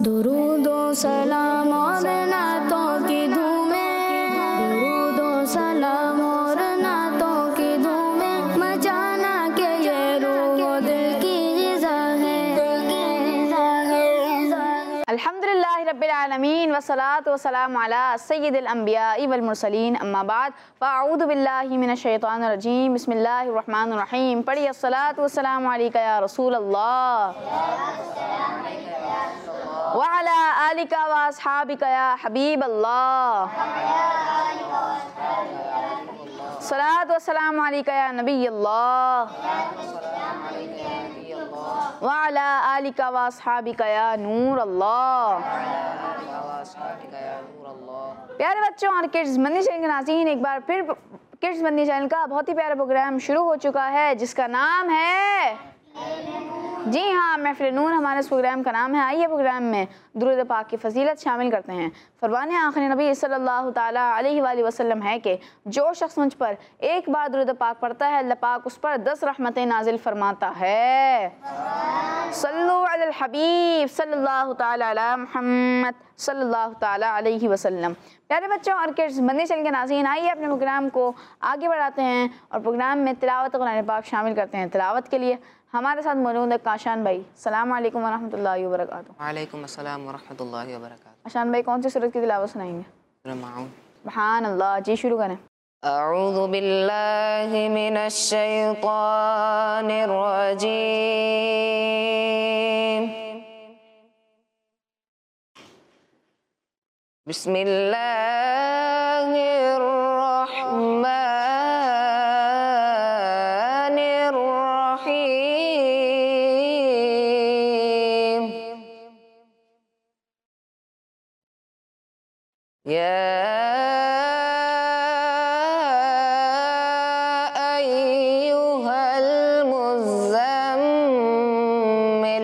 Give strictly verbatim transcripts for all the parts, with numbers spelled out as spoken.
दुरूदो सलाम और नातों की धूमें, दुरूदो सलाम और नातों की धूमें, मचाना के ये रूह दिल की ग़िज़ा है। अल्हम्दुलिल्लाहि रब्बिल आलमीन वस्सलातु वस्सलामु अला सय्यिदिल अंबिया'i वल मुरसलीन, अम्मा बाद फ़अऊज़ु बिल्लाहि मिनश शैतानिर रजीम, बिस्मिल्लाहिर रहमानिर रहीम। पढ़िए अस्सलातु वस्सलामु अलैका या रसूल अल्लाह व अला आलिका व अस्हाबिका या हबीब अल्लाह, सलात व सलाम अलैका या नबी अल्लाह व अला आलिका व अस्हाबिका या नूर अल्लाह। प्यारे बच्चों और किड्स मंदी चैनल के नाज़रीन, एक बार फिर किड्स मंदी चैनल का बहुत ही प्यारा प्रोग्राम शुरू हो चुका है जिसका नाम है, जी हाँ, महफ़िल नूर हमारे इस प्रोग्राम का नाम है। आइए प्रोग्राम में दुरूद पाक की फजीलत शामिल करते हैं। फरमाने आखिरी नबी सल्लल्लाहु ताला अलैहि वसल्लम है कि जो शख्स मुझ पर एक बार दुरूद पाक पढ़ता है, अल्लाह पाक उस पर दस रहमतें नाजिल फरमाता है। सल्लु अलल हबीब सल्लल्लाहु ताला अला मुहम्मद सल्लल्लाहु ताला अलैहि वसल्लम। प्यारे बच्चों और किड्स मंदी चैनल के नाज़रीन, आइए अपने प्रोग्राम को आगे बढ़ाते हैं और प्रोग्राम में तिलावत कुरान पाक शामिल करते हैं। तिलावत के लिए हमारे साथ मौजूद है काशान भाई। अस्सलाम वालेकुम वरहमतुल्लाहि वबरकातुहू। वालेकुम अस्सलाम वरहमतुल्लाहि वबरकातुहू। काशान भाई कौन सी सूरत की तिलावत सुनाएंगे? सुभान अल्लाह, जी शुरू करें। अऊज़ु बिल्लाहि मिनश शैतानिर रजीम, बिस्मिल्लाहिर रहमानिर रहीम। या अय्युहल मुज़्ज़म्मिल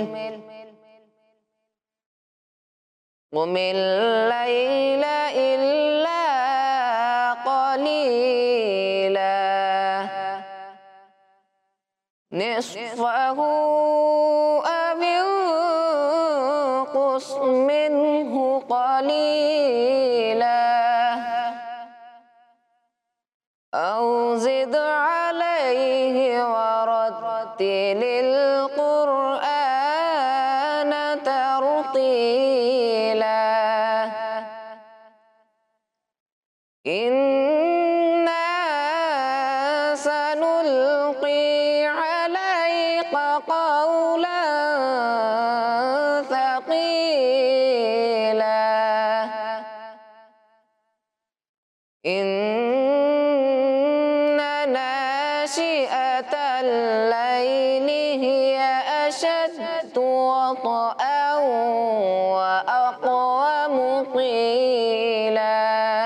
क़ुमिल लैला इल्ला क़लीला निस्फ़हु अव इंक़ुस मिन्हु क़लीला औ ज़िद अलैहि वरत्तिलिल क़ुरआन तरतीला। इन्ना सनुल्क़ी अलैका क़ौलन थक़ीला। इन्ना नाशिअतल लैलि हिय अशद्दु वतअन व अक़वमु क़ीला।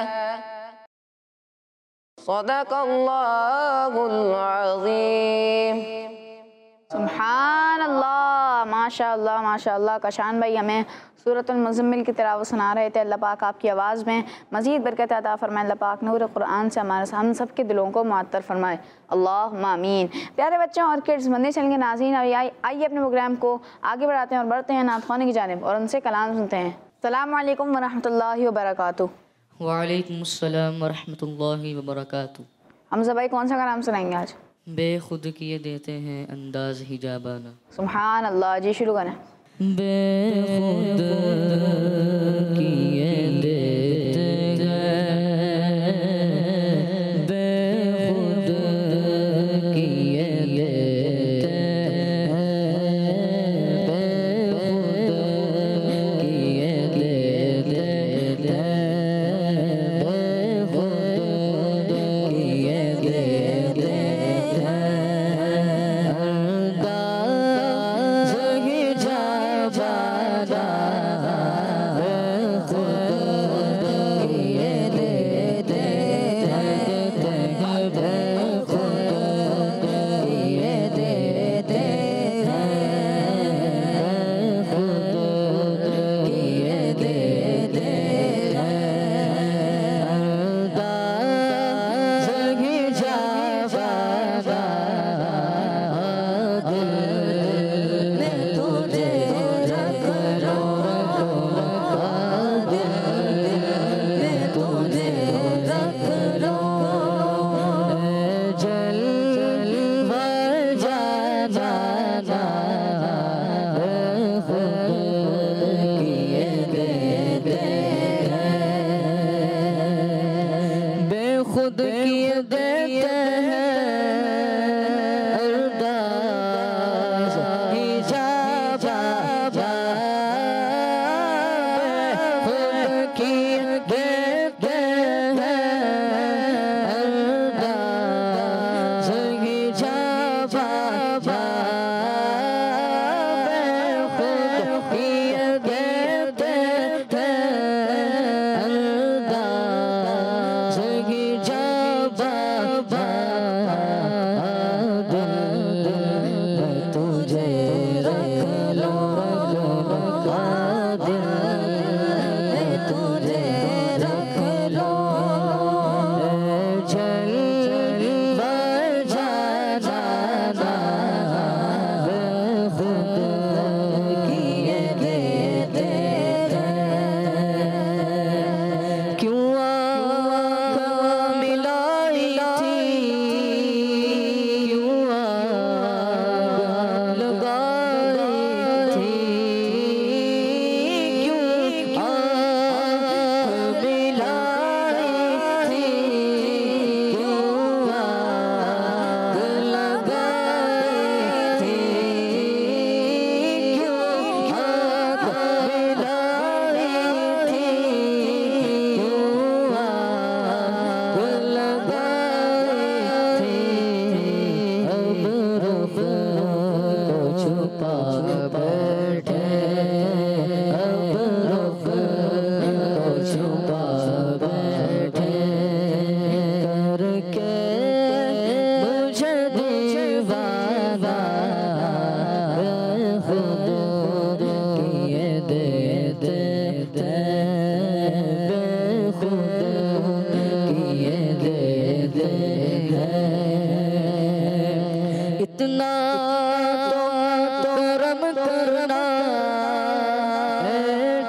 सदक़ल्लाहुल अज़ीम। सुभान अल्लाह, माशा अल्लाह माशा अल्लाह। काशान भाई हमें सूरतुल मुज़म्मिल की तिलावत सुना रहे थे। अल्लाह पाक आपकी आवाज़ में मज़ीद बरकत अता फरमाए। अल्लाह पाक नूर कुरान से हमारे हम सब के दिलों को मुअत्तर फरमाए, अल्लाहुम्मा आमीन। प्यारे बच्चों और किड्स मंदी चैनल के नाज़रीन, आइए अपने प्रोग्राम को आगे बढ़ाते हैं और बढ़ते हैं नात ख़वानी की जानिब और उनसे कलाम सुनते हैं। अस्सलामु अलैकुम वरहमतुल्लाहि वबरकातुहू। वालेकुम अस्सलाम वरहमतुल्लाहि वबरकातुहू। हमज़ा भाई कौन सा कलाम सुनाएंगे आज? बेखुद किए देते हैं अंदाज हिजाबाना। सुभान अल्लाह, जी शुरू करें। बेखुद किए देते हैं, बेखुद किए देते हैं, बेखुद किए देते हैं, बेखुद किए देते हैं। अंदाज़ हिजाबाना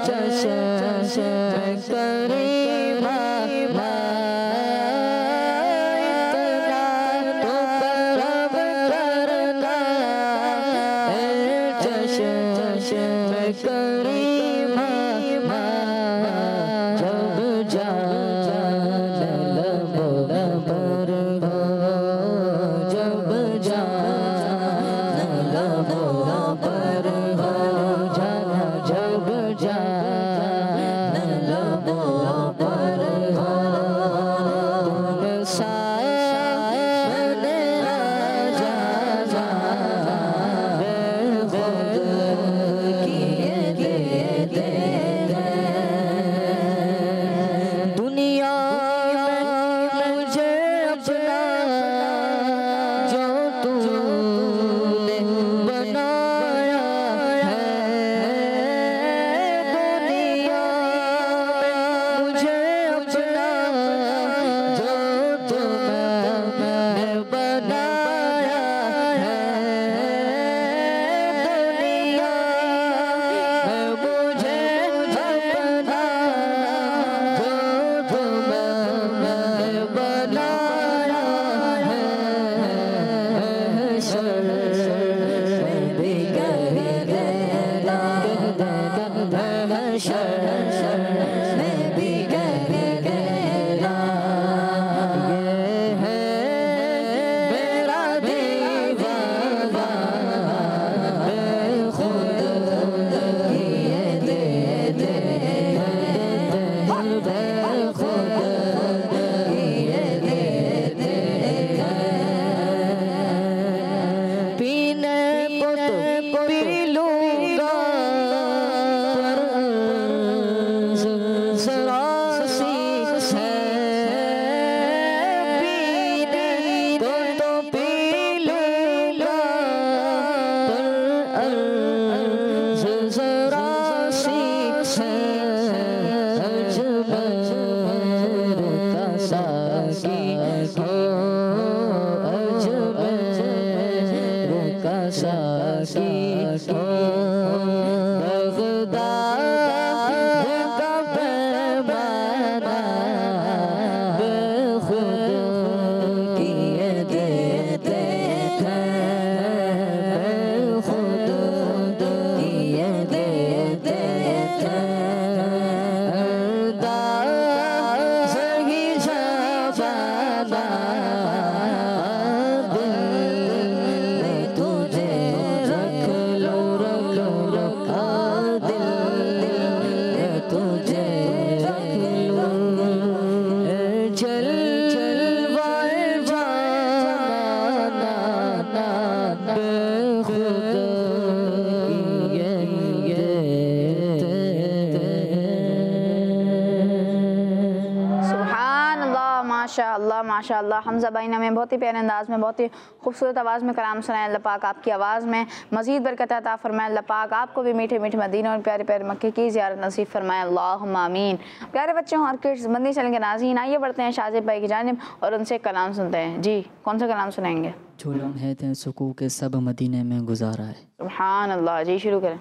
माशाअल्लाह माशाअल्लाह। हमज़ा भाई ने हमें बहुत ही प्यारे अंदाज़ में, बहुत ही खूबसूरत आवाज़ में कलाम सुनाया। अल्लाह पाक आपकी आवाज़ में मज़ीद बरकत अता फरमाए। अल्लाह पाक आपको भी मीठे मीठे मदीना और प्यारे प्यारे मक्के की ज़ियारत नसीब फरमाए। अल्लाहुम्मा आमीन। प्यारे बच्चों और किड्स मदनी चैनल के नाज़रीन, आइए बढ़ते हैं शाजिब भाई की जानिब और उनसे कलाम सुनते हैं। जी, कौन सा कलाम सुनाएंगे? झोलम है ते सुकू के सब मदीने में गुजारा है। सुभान अल्लाह। जी, शुरू करें।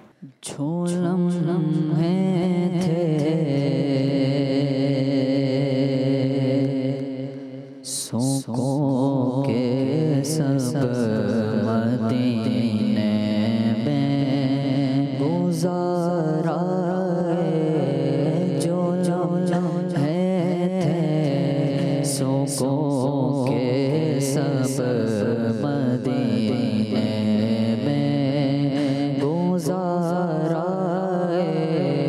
झोलम है थे सुकू के सब मदीने में गुजारा है। झोलम है थे सुकू के सब मदीने में गुजारा है।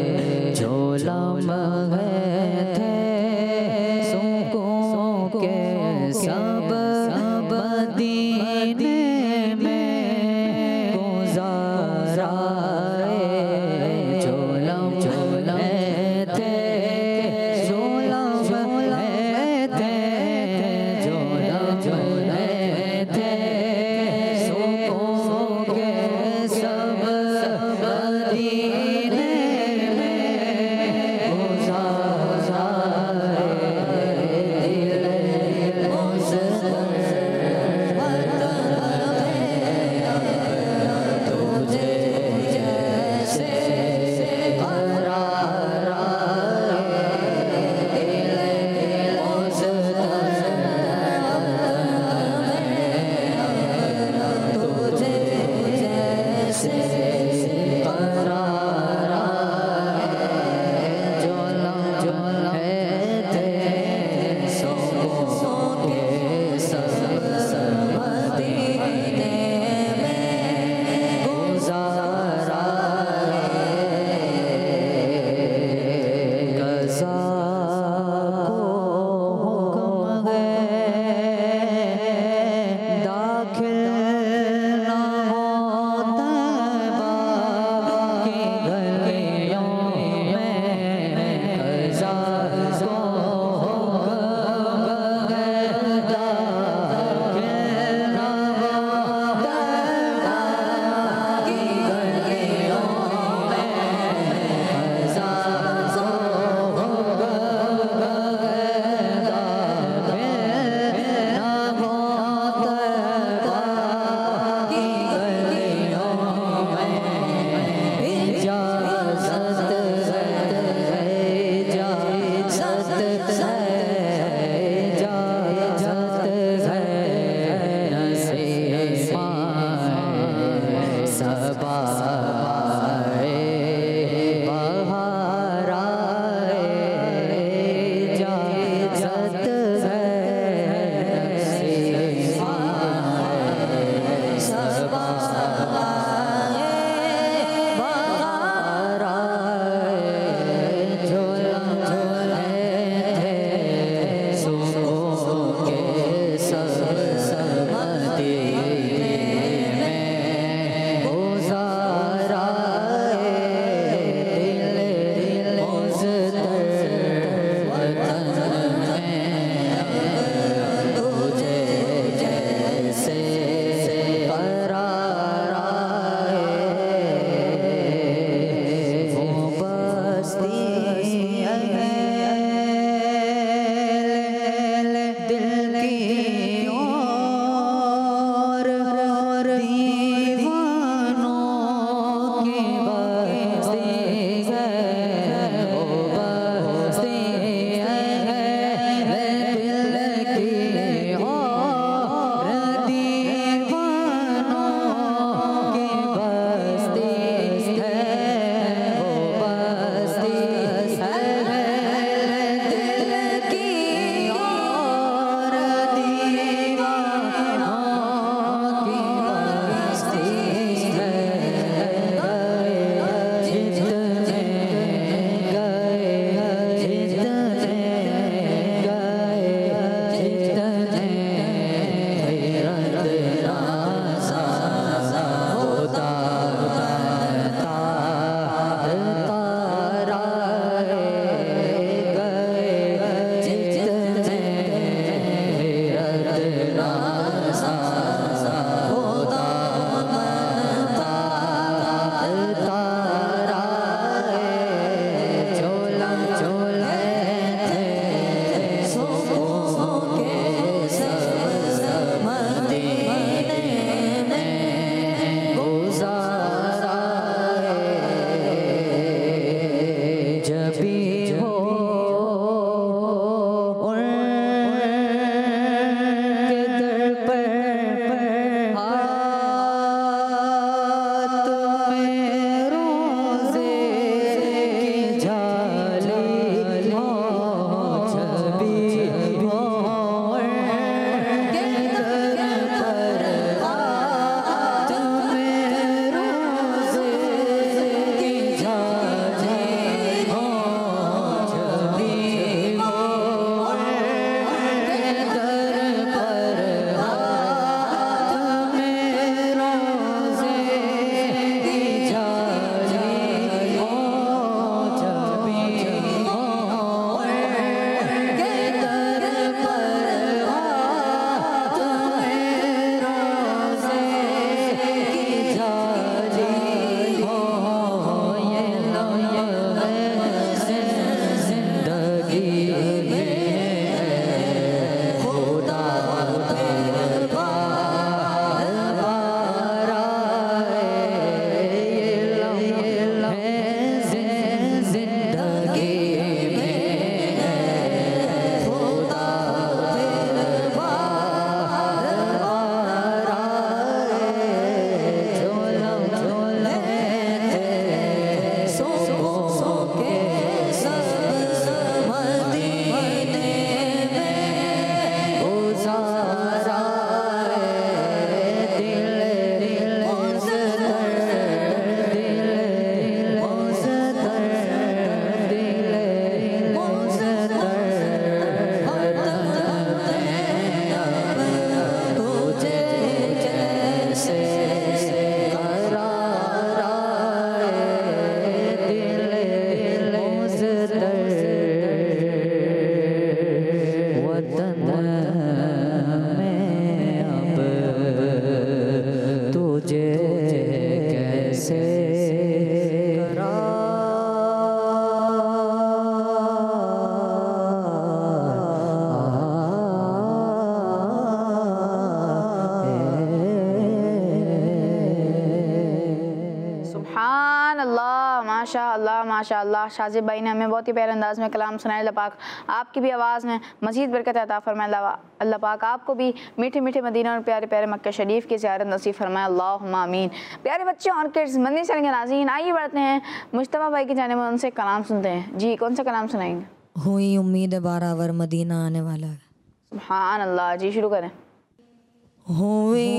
माशाअल्लाह शाजिब भाई ने हमें बहुत ही प्यारे अंदाज में कलाम सुनाया। अल्लाह पाक आपकी भी आवाज़ में मज़ीद बरकत अता फरमाए। अल्लाह पाक आपको भी मीठे मीठे मदीना और प्यारे प्यारे मक्का शरीफ की ज़ियारत नसीब फरमाए, अल्लाहुम्मा आमीन। प्यारे बच्चों और किड्स मदनी चैनल के नाज़रीन, आइए बढ़ते हैं मुश्तबा भाई की जानिब उनसे कलाम सुनते हैं। जी कौन सा कलाम सुनाएंगे? हुई उम्मीद बारावर मदीना आने वाला है। सुभान अल्लाह, जी शुरू करें। हुई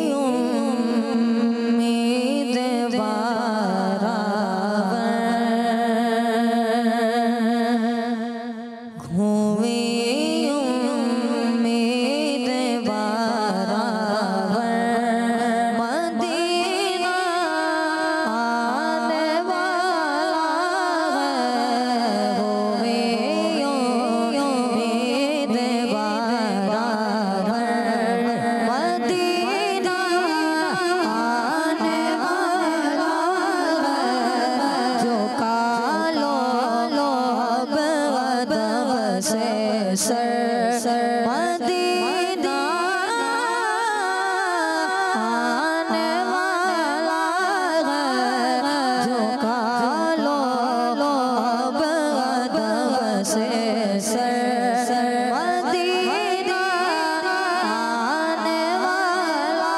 उम्मीद बारावर, हुई उम्मीद बारावर, मदीना आने वाला है। हुई उम्मीद बारावर, मदीना आने वाला है। जो कालो लोब अदब से सर, मदीना आने वाला है। जो कालो लोब अदब से सर, मदीना आने वाला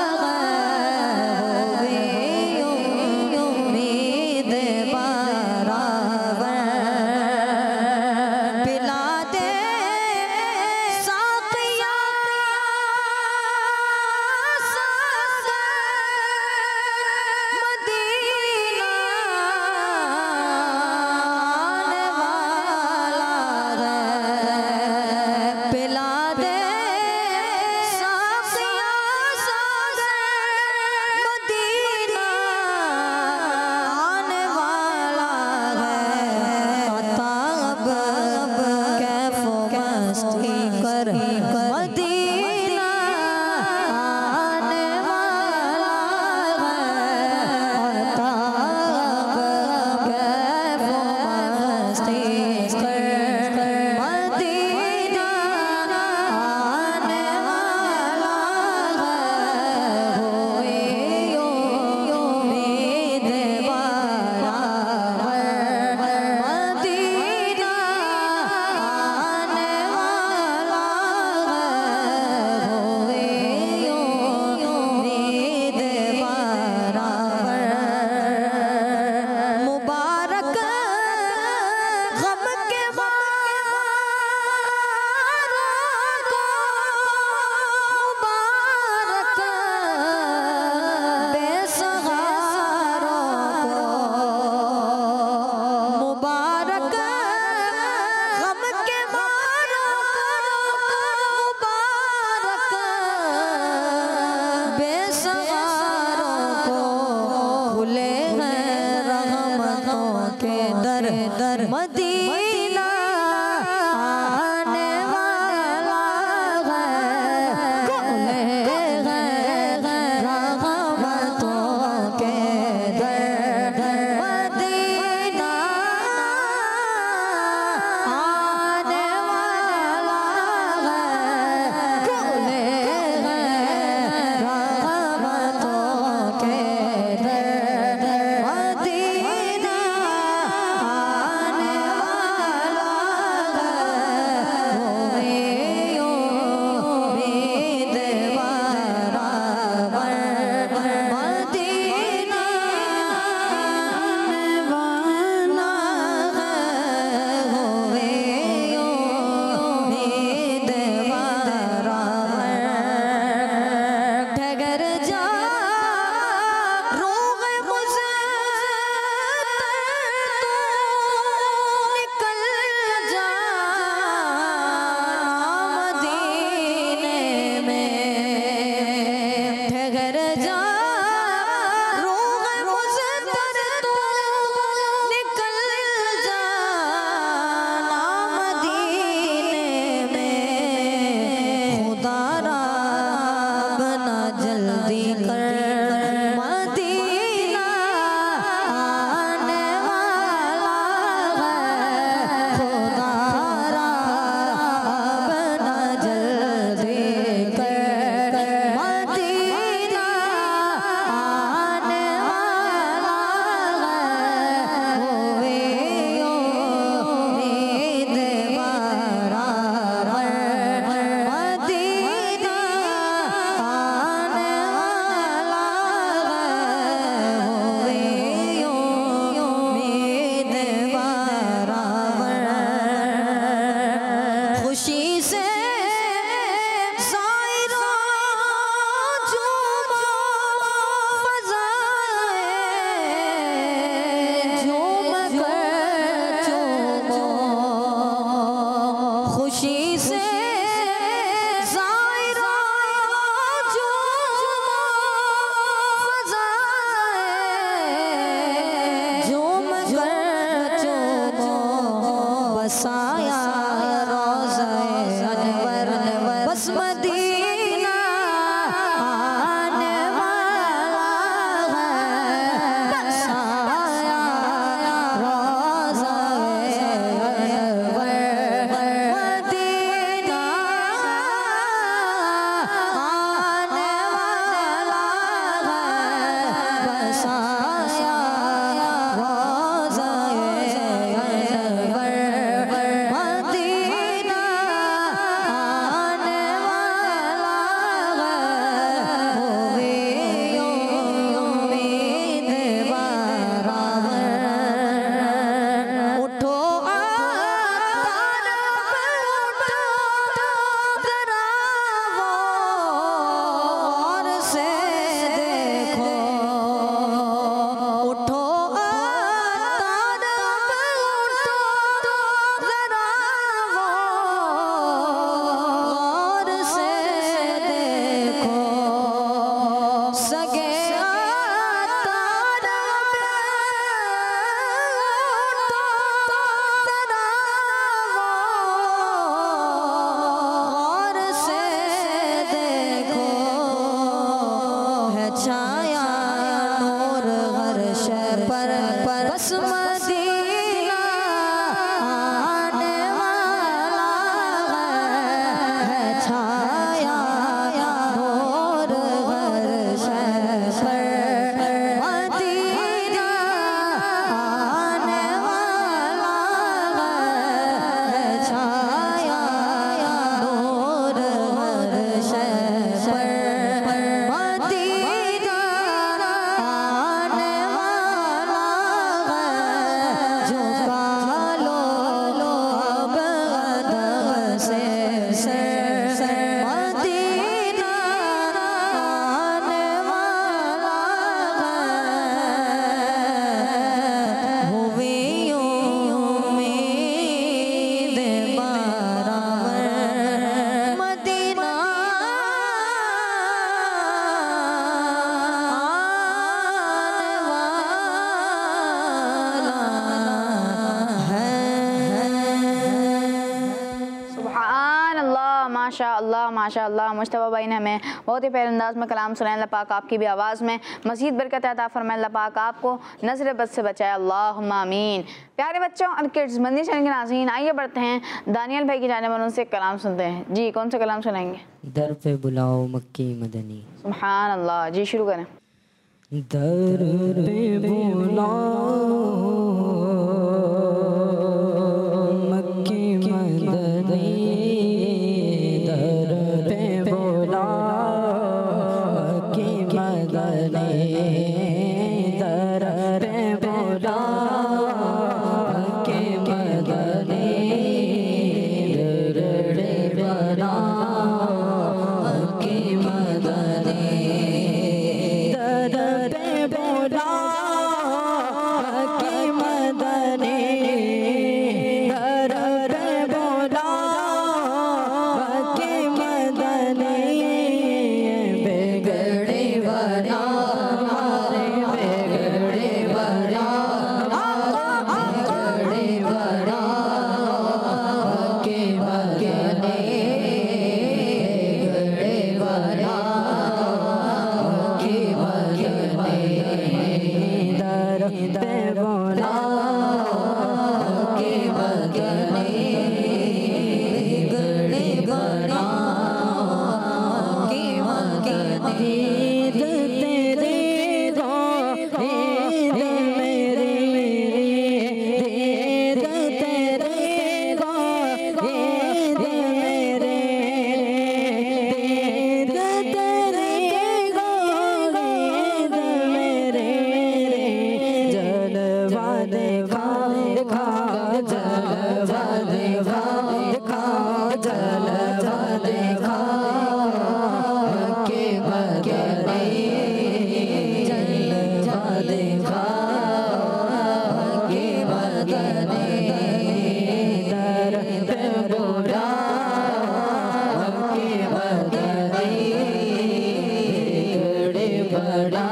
है। हुई उम्मीद बारावर, पिला दे साक़िया साथ, मदीना आने वाला है। पिला दे साक़िया साथ, मदीना आने वाला है। ताब कैफ़ो मस्ती कर, मदीना आने वाला है। ताब कैफ़ो मस्ती कर, मदीना आने वाला है। हुई उम्मीद बारावर, मदीना आने वाला है। हुई उम्मीद बारावर, मुबारक गम के मारों को, मुबारक बेसहारों को, मुबारक गम के मारों को, मुबारक बेसहारों को। खुले हैं रहमतों के दर दर, मदीना आने वाला है। खुले हैं रहमतों के दर दर, मदीना आने वाला है। खुले हैं रहमतों के दर दर, मदीना आने वाला बसाया रोज़े अनवर बस मदीना आने वाला है बसाया रोज़े अनवर मदीना आने वाला है बसाया छाया नूर हर शहर पर पर बस मदीना आने वाला है छाया नूर हर शहर पर मदीना आने वाला है छाया नूर हर शहर पर माशाअल्लाह माशाअल्लाह मुश्तबा भाई ने हमें बहुत ही प्यारे अंदाज में कलाम सुनाया। अल्लाह पाक आपकी भी आवाज़ में मज़ीद बरकत अता फरमाए। अल्लाह पाक आपको नज़र बद से बचाए, अल्लाहुम्मा आमीन। प्यारे बच्चों और किड्स मदनी चैनल के नाज़रीन, आइए बढ़ते हैं दानियल भाई की जानिब उनसे कलाम सुनते हैं। जी कौन सा कलाम सुनाएंगे? दर पे बुलाओ मक्की मदनी। सुभान अल्लाह, जी शुरू करें। दर पे बुलाओ मक्की मदनी, दर पे बुलाओ मक्की मदनी, दर पे बुलाओ मक्की मदनी, दर पे बुलाओ मक्की मदनी, दर पे बुलाओ मक्की मदनी, दर पे बुलाओ मक्की मदनी, बिगड़े बना हमारे बिगड़े बना बिगड़े बना मक्की मदनी, बिगड़े बना मक्की मदनी, दर पे बुलाओ मक्की मदनी, बिगड़े बना मक्की मदनी, ईद तेरी गो ईद मेरी, ईद तेरी गो ईद मेरे, ईद तेरी गो ईद मेरे, जलवा देखा देखा जलवा देखा देखा जलवा देखा मक्की मदनी, जलवा देखा मक्की मदनी, दर पे बुलाओ मक्की मदनी, बिगड़े बना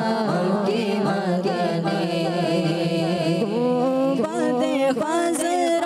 मक्की मदनी, गुंबद ख़ज़र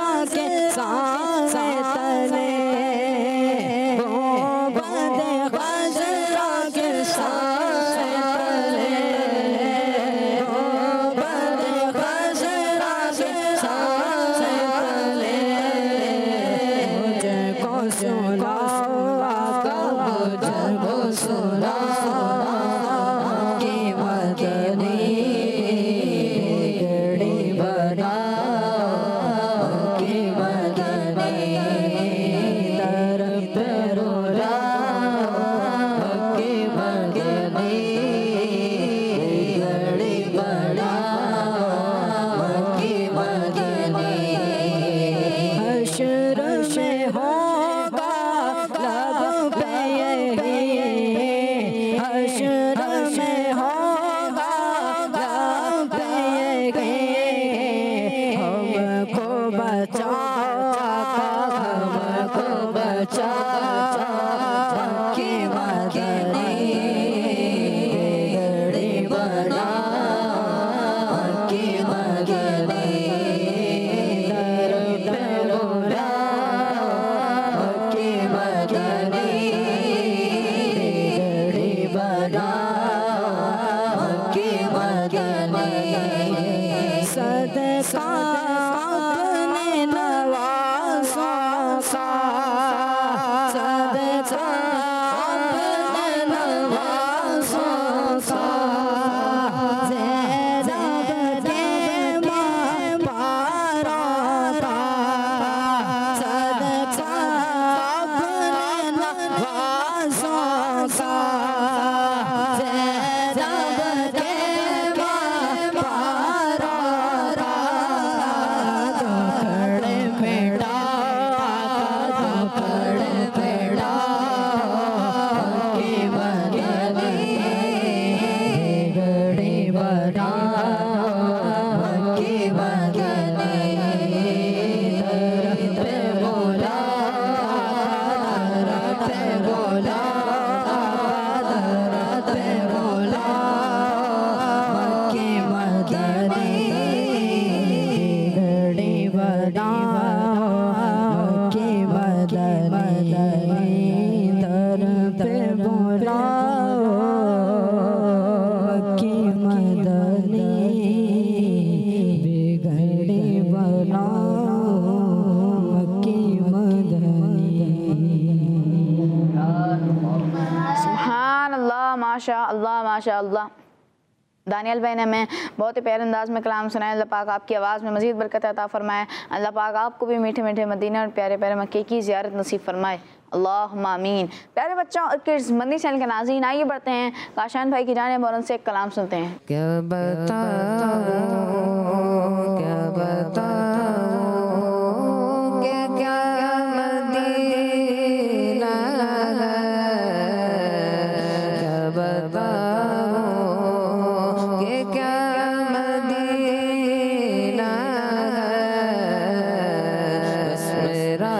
बड़ा मक्की मदनी दर पे बुलाओ मक्की मदनी बिगड़ी बनाओ मक्की मदनी। सुभान अल्लाह, माशा अल्लाह माशा अल्लाह। दानियल भाई ने हमें बहुत ही प्यारे अंदाज में कलाम सुनाया। अल्लाह पाक आपकी आवाज़ में मज़ीद बरकत अता फरमाए। अल्लाह पाक आपको भी मीठे मीठे मदीना और प्यारे प्यारे मक्के की ज़ियारत नसीब फरमाए। अल्लाहुम्मा आमीन। प्यारे बच्चों और किड्स मदनी चैनल के नाज़रीन, आइए बढ़ते हैं काशान भाई की जानिब और उनसे एक कलाम सुनते हैं। क्या बताओ क्या बताओ क्या क्या मदीना है, क्या बताओ कि क्या मदीना है, बस मेरा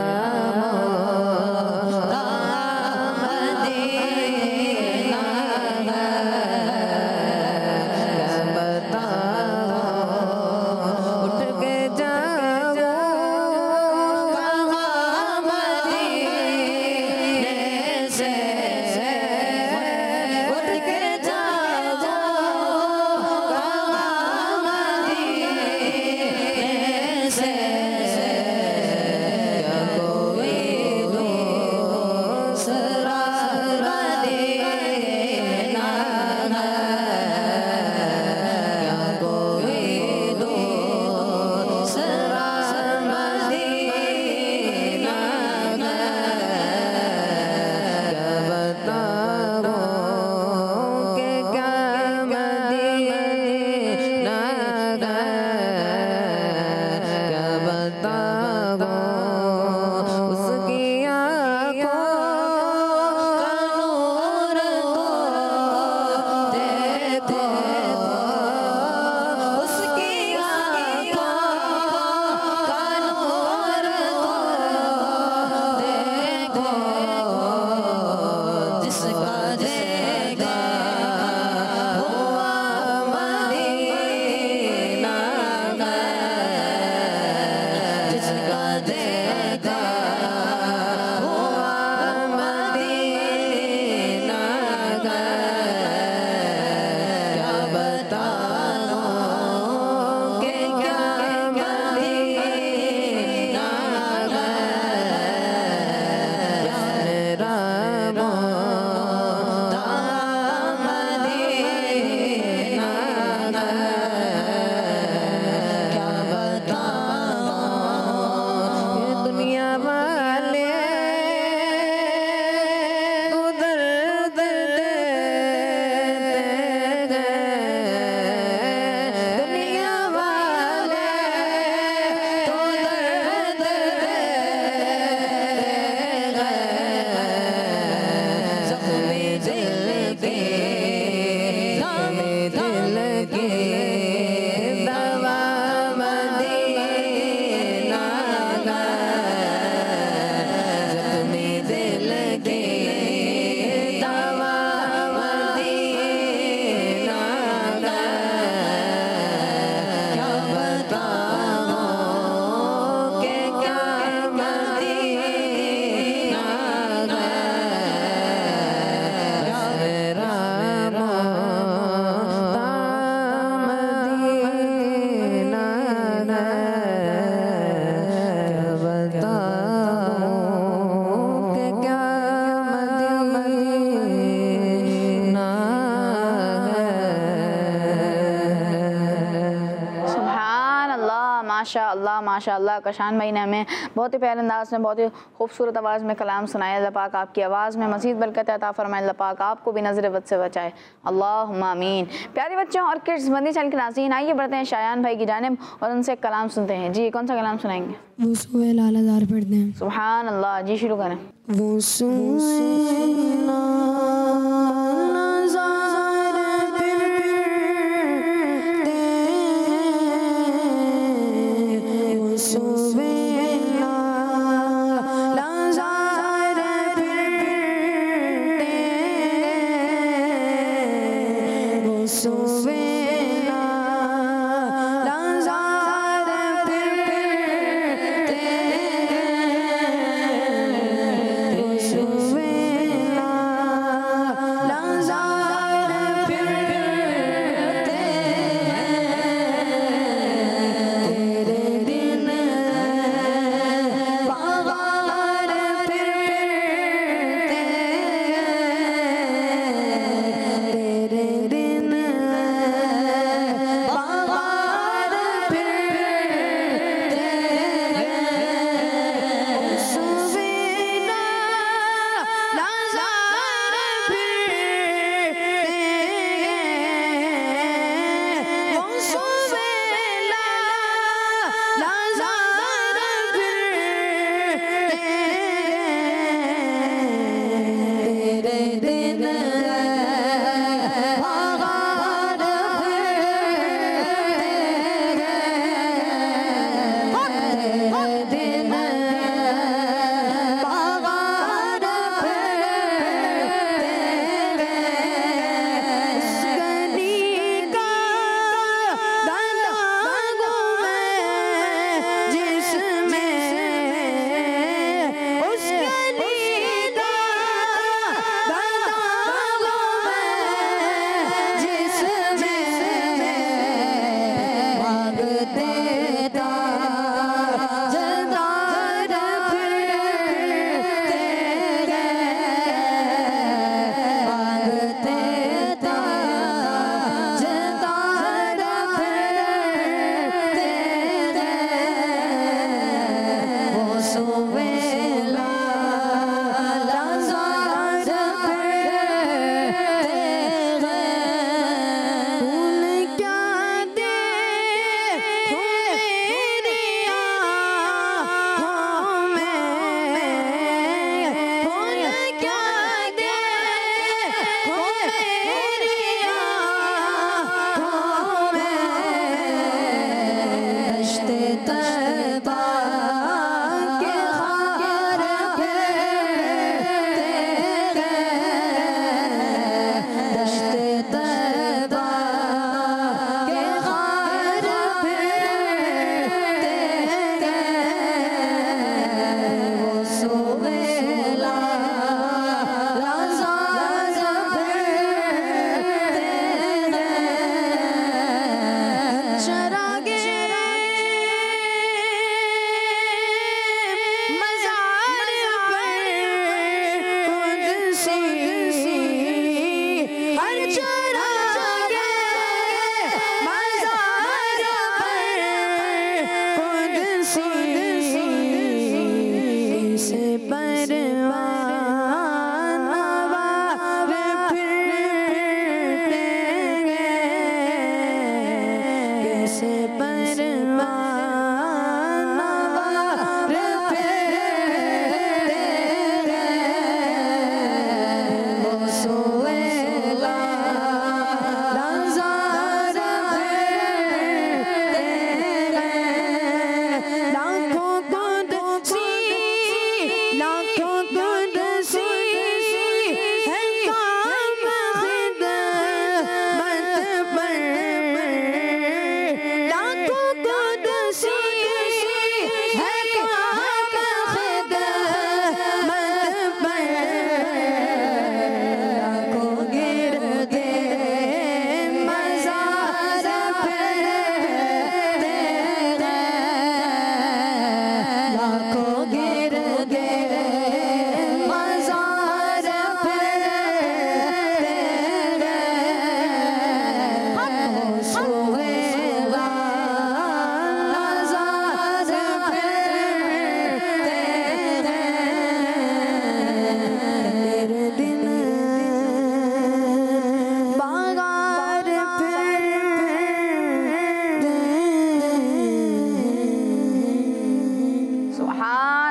माशाअल्लाह माशाअल्लाह। कशान भाई ने हमें बहुत ही प्यारे अंदाज में बहुत ही खूबसूरत आवाज़ में कलाम सुनाया। अल्लाह पाक आपकी आवाज़ में मज़ीद बरकत अता फरमाए। अल्लाह पाक आपको भी नज़र बद से बचाए। अल्लाहुम्मा आमीन। प्यारे बच्चों और किड्स मदनी चैनल के नाज़रीन, आइए बढ़ते हैं शायान भाई की जानिब और उनसे एक कलाम सुनते हैं। जी कौन सा कलाम सुनाएंगे? वो सुबह लाल हजार पढ़ते हैं। सुभान अल्लाह। जी शुरू करें। वो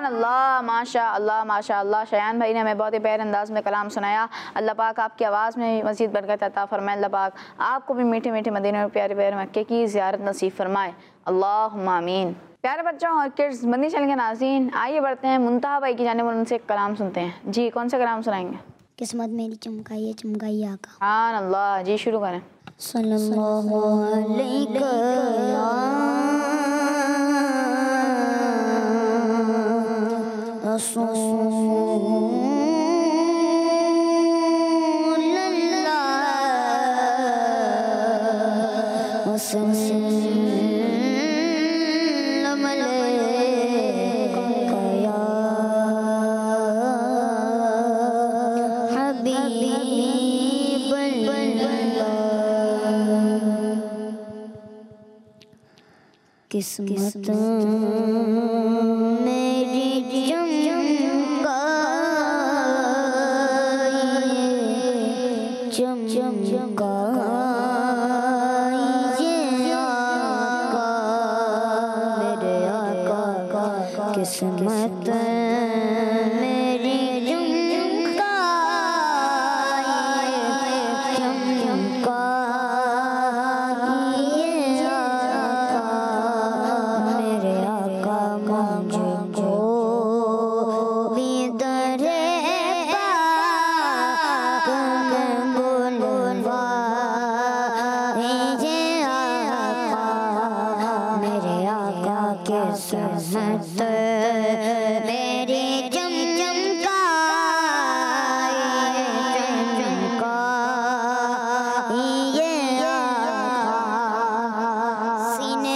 सुभान अल्लाह, माशा अल्लाह माशा अल्लाह। शयान भाई ने हमें बहुत ही प्यारे अंदाज में कलाम सुनाया। अल्लाह पाक आपकी आवाज़ में मज़ीद बरकत अता फरमाए। अल्लाह पाक आपको भी मीठे मीठे मदीने और प्यारे प्यारे मक्के की ज़ियारत नसीब फरमाए। अल्लाहुम्मा आमीन। प्यारे बच्चों और किड्स मदनी चैनल के नाज़रीन, आइए बढ़ते हैं मुंतहा भाई की जानिब, उनसे एक कलाम सुनते हैं। जी, कौन सा कलाम सुनाएंगे? किस्मत मेरी चमकाइए चमकाइए आका। सुभान अल्लाह। जी, शुरू करें। सल्लल्लाहु अलैहि किस्मत मेरी चमकाइए चमकाइए आका मेरे आका। किस्मत मेरी चमकाइए चमकाइए आका मेरे आका। मुझको भी दरे पाक में बुलवाइए आका मेरे आका। किस्मत मेरी चम चमकाइए चमकाइए आका। सीने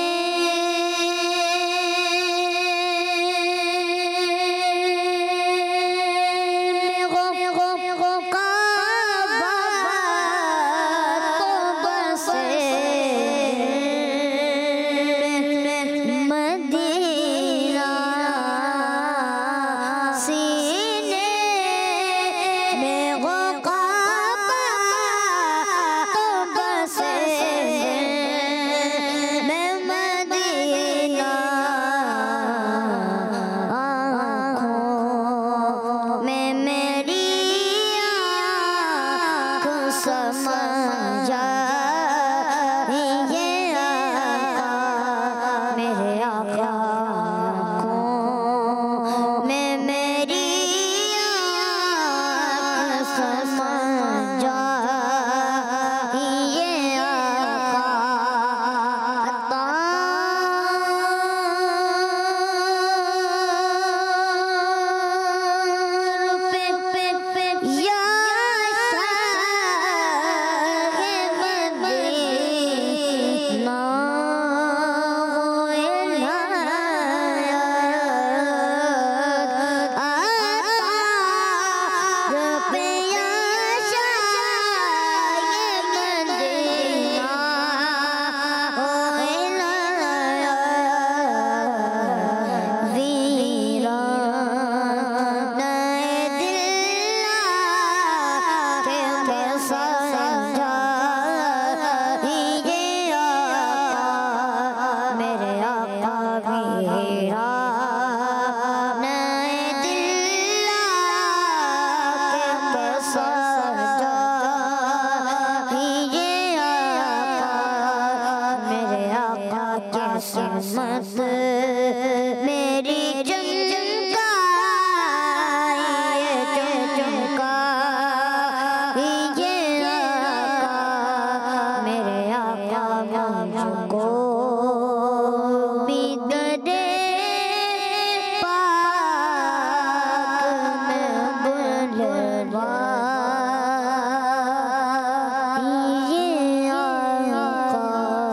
किस्मत मेरी चमकाइए चमकाइए आका मेरे आका। मुझको भी दरे पाक में बुलवाइए आका।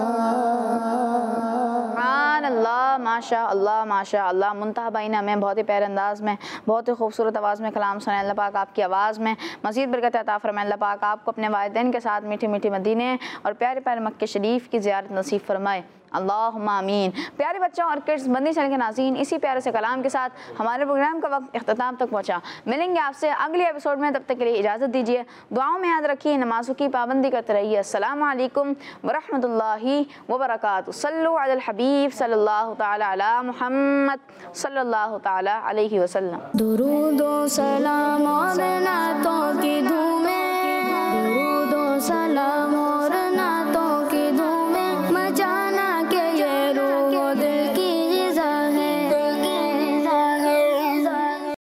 माशा अल्लाह माशा अल्लाह। मुंतहा भाई ने हमें बहुत ही प्यारे अंदाज में बहुत ही खूबसूरत आवाज़ में कलाम सुनाया। अल्लाह पाक आपकी आवाज़ में मज़ीद बरकत अता फरमाए। अल्लाह पाक आपको अपने वालिदैन के साथ मीठी मीठी मदीने और प्यारे प्यारे मक्के शरीफ की ज़ियारत नसीब फरमाए। अल्लाहुम्मा आमीन। प्यारे बच्चों और किड्स मदनी चैनल के नाज़रीन, इसी प्यारे से कलाम के साथ हमारे प्रोग्राम का वक्त इख्तिताम तक पहुँचा। मिलेंगे आपसे अगले एपिसोड में, तब तक के लिए इजाज़त दीजिए। दुआओं में याद रखिए, नमाज़ों की पाबंदी करते रहिए। अस्सलामु अलैकुम व रहमतुल्लाहि व बरकातुहू। सल्लु अलल हबीब सल्लल्लाहु तआला अला मुहम्मद सल्लल्लाहु ताला अलैहि वसल्लम। दुरूद व सलाम और नातों